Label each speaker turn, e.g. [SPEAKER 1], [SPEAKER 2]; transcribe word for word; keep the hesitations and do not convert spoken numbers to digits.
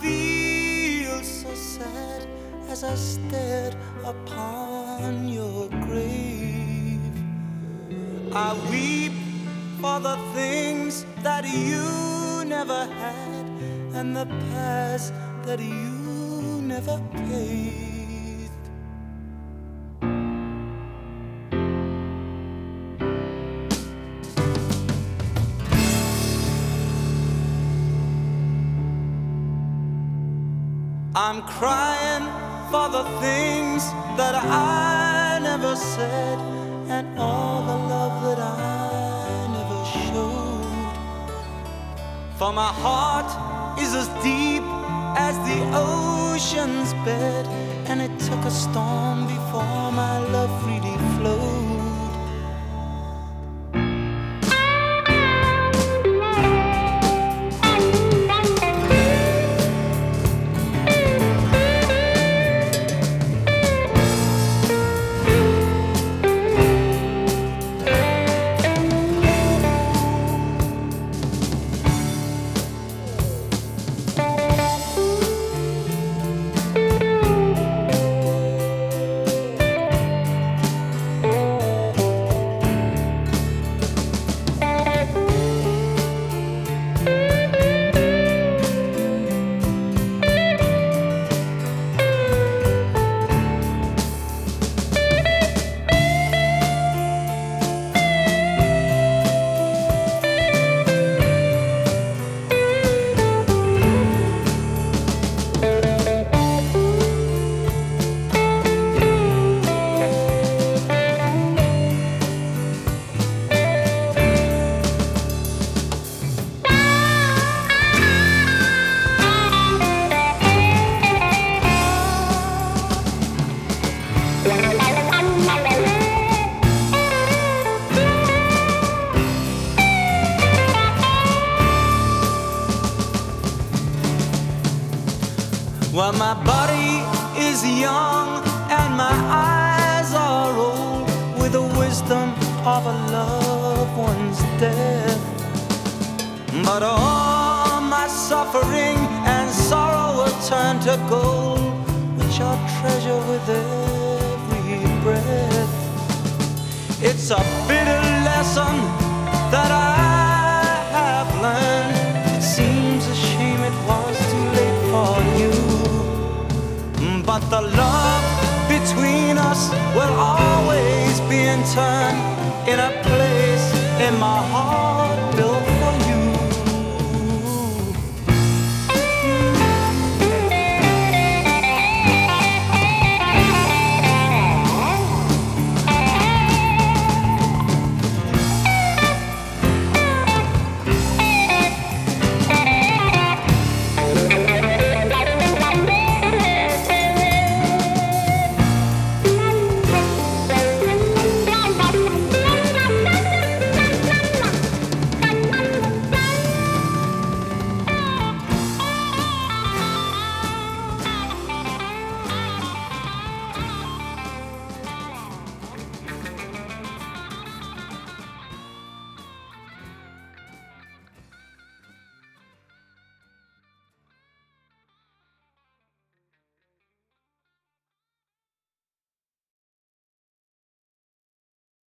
[SPEAKER 1] feel so sad as I stared upon your grave. I weep for the things that you never had and the past that you never paid. I'm crying for the things that I never said and all the love that I never showed. For my heart is as deep as the ocean's bed, and it took a storm before my love really flowed. Well, my body is young and my eyes are old with the wisdom of a loved one's death. But all my suffering and sorrow will turn to gold, which I'll treasure with every breath. It's a bitter lesson that I have learned. It seems a shame it was too late for you. But the love between us will always be in turn in a